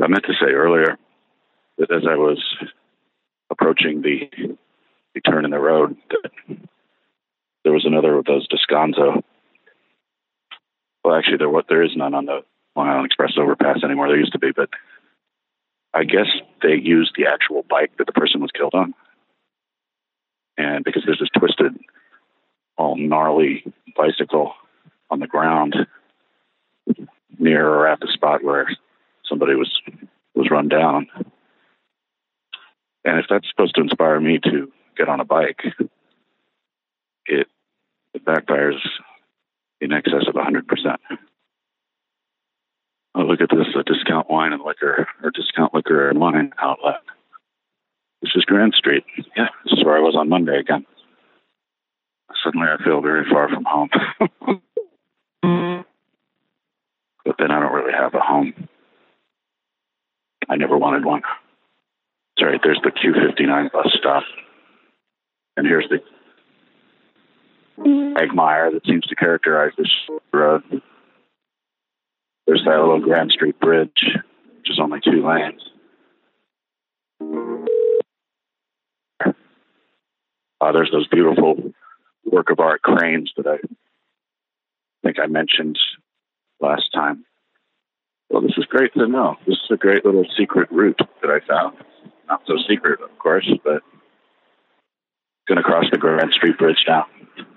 I meant to say earlier that as I was approaching the turn in the road, that there was another of those Descanso. Well, actually, there is none on the Long Island Express overpass anymore. There used to be, but I guess they used the actual bike that the person was killed on. And because there's this twisted, all gnarly bicycle on the ground near or at the spot where somebody was run down. And if that's supposed to inspire me to get on a bike, it backfires in excess of 100%. Oh, look at this, a discount wine and liquor, or discount liquor and wine outlet. This is Grand Street. Yeah, this is where I was on Monday again. Suddenly I feel very far from home. But then I don't really have a home. I never wanted one. Sorry, there's the Q59 bus stop. And here's the quagmire that seems to characterize this road. There's that little Grand Street Bridge, which is only 2 lanes. There's those beautiful work of art cranes that I think I mentioned last time. Well, this is great to know. This is a great little secret route that I found. Not so secret, of course, but going to cross the Grand Street Bridge now.